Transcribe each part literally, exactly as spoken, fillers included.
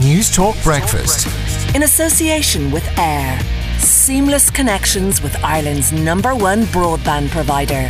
News Talk Breakfast. In association with Air. Seamless connections with Ireland's number one broadband provider.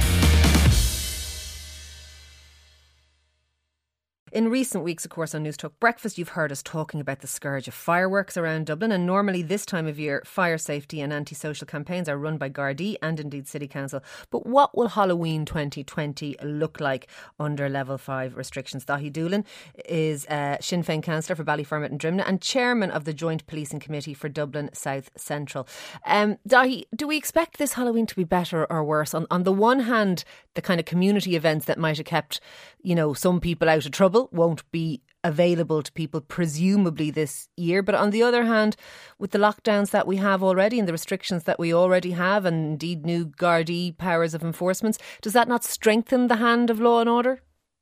In recent weeks, of course, on News Talk Breakfast, you've heard us talking about the scourge of fireworks around Dublin. And normally this time of year, fire safety and antisocial campaigns are run by Gardaí and indeed City Council. But what will Halloween twenty twenty look like under level five restrictions? Dahi Doolan is uh, Sinn Féin councillor for Ballyfermot and Drimnagh and chairman of the Joint Policing Committee for Dublin South Central. Um, Dahi, do we expect this Halloween to be better or worse? On, on the one hand, the kind of community events that might have kept, you know, some people out of trouble won't be available to people presumably this year. But on the other hand, with the lockdowns that we have already and the restrictions that we already have and indeed new Gardaí powers of enforcement, does that not strengthen the hand of law and order?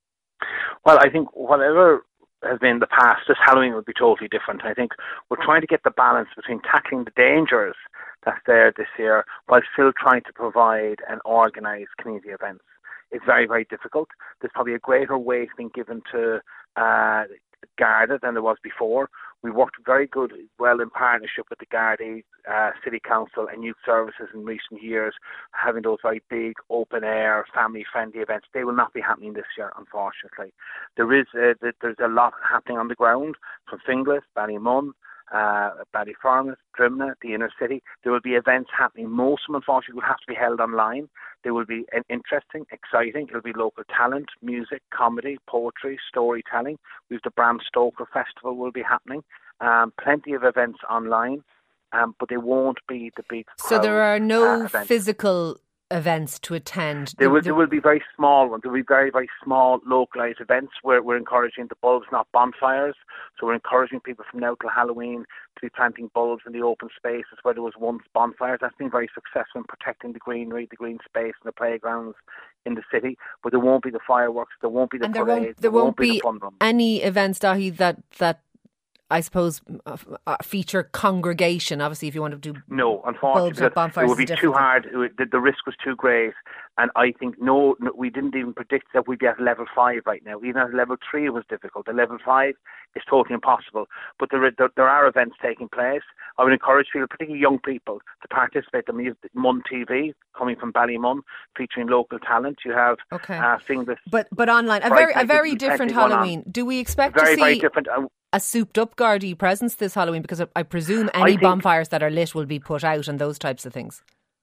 Well, I think whatever has been the past, this Halloween will be totally different. I think we're trying to get the balance between tackling the dangers that's there this year while still trying to provide and organise community events. It's very, very difficult. There's probably a greater weight being given to uh, Garda than there was before. We worked very good, well in partnership with the Gardaí, uh, City Council and Youth Services in recent years, having those very big, open-air, family-friendly events. They will not be happening this year, unfortunately. There is uh, there's a lot happening on the ground from Finglas, Ballymun, uh, Ballyfermot, Drimnagh, the inner city. There will be events happening. Most of them, unfortunately, will have to be held online. They will be interesting, exciting. It'll be local talent, music, comedy, poetry, storytelling. We've the Bram Stoker Festival will be happening. Um, plenty of events online, um, but they won't be the big crowd. So there are no uh, events. physical events to attend? There will, there will be very small ones. There will be very, very small localised events where we're encouraging the bulbs, not bonfires. So we're encouraging people from now till Halloween to be planting bulbs in the open spaces where there was once bonfires. That's been very successful in protecting the greenery, the green space and the playgrounds in the city. But there won't be the fireworks, there won't be the and parades, there won't, there there won't, won't be, be the fun run. Any events, Dahi, that, that I suppose uh, feature congregation. Obviously, if you want to do no, unfortunately, bonfires, it would be too hard. It would, the, the risk was too great, and I think no, no, we didn't even predict that we'd be at level five right now. Even at level three, it was difficult. At level five, it's totally impossible. But there, there, there are events taking place. I would encourage people, particularly young people, to participate. I mean, Mun T V coming from Ballymun, featuring local talent. You have okay. uh, Finglas, but but online a very a very different Halloween. Do we expect very, to see very different? Uh, a souped up Gardaí presence this Halloween? Because I presume any think, bonfires that are lit will be put out and those types of things.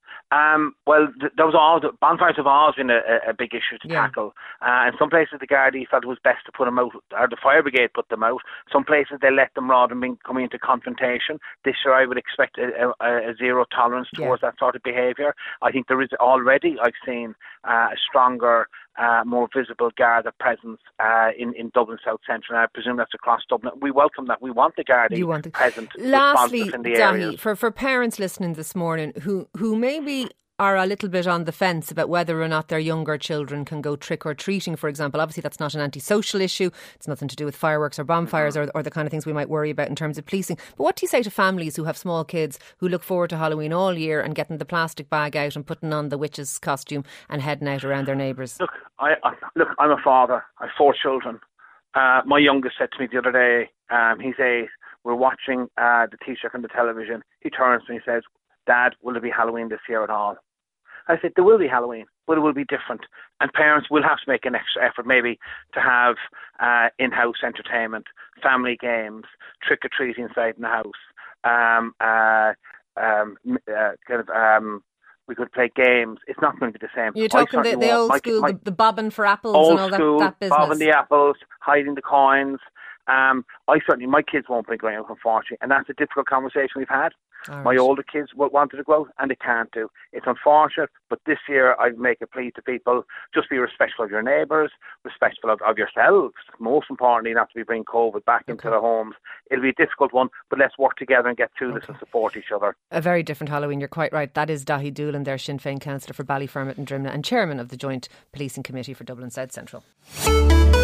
Um, well, th- those all the bonfires have always been a, a big issue to yeah. tackle. Uh, and some places the Gardaí felt it was best to put them out, or the fire brigade put them out. Some places they let them rather than being, coming into confrontation. This year I would expect a, a, a zero tolerance towards yeah. that sort of behaviour. I think there is already, I've seen uh, a stronger, uh, more visible Garda presence uh, in, in Dublin South Central. And I presume that's across Dublin. We welcome that. We want the Gardaí want the... present. Lastly, in the Dahi, areas. for, for parents listening this morning who, who maybe are a little bit on the fence about whether or not their younger children can go trick-or-treating, for example. Obviously, that's not an antisocial issue. It's nothing to do with fireworks or bonfires mm-hmm. or, or the kind of things we might worry about in terms of policing. But what do you say to families who have small kids who look forward to Halloween all year and getting the plastic bag out and putting on the witch's costume and heading out around their neighbours? Look, I, I, look, I'm a father. I have four children. Uh, my youngest said to me the other day, um, he's eight, we're watching uh, the Taoiseach on the television. He turns to me and says, Dad, will there be Halloween this year at all? I said, there will be Halloween, but it will be different. And parents will have to make an extra effort maybe to have uh, in-house entertainment, family games, trick-or-treating inside in the house. Um, uh, um, uh, kind of, um, we could play games. It's not going to be the same. You're talking the, the old my, school, my, the, the bobbing for apples old and all school, that, that business. bobbing the apples, hiding the coins. Um, I certainly, my kids won't be going out, unfortunately, and that's a difficult conversation we've had. Right. My older kids wanted to go out and they can't do. It's unfortunate, but this year I make a plea to people, just be respectful of your neighbours, respectful of, of yourselves, most importantly not to be bringing COVID back okay. into their homes. It'll be a difficult one, but let's work together and get through okay. this and support each other. A very different Halloween, you're quite right. That is Dahi Doolan there, Sinn Féin councillor for Ballyfermot and Drimnagh and chairman of the Joint Policing Committee for Dublin South Central.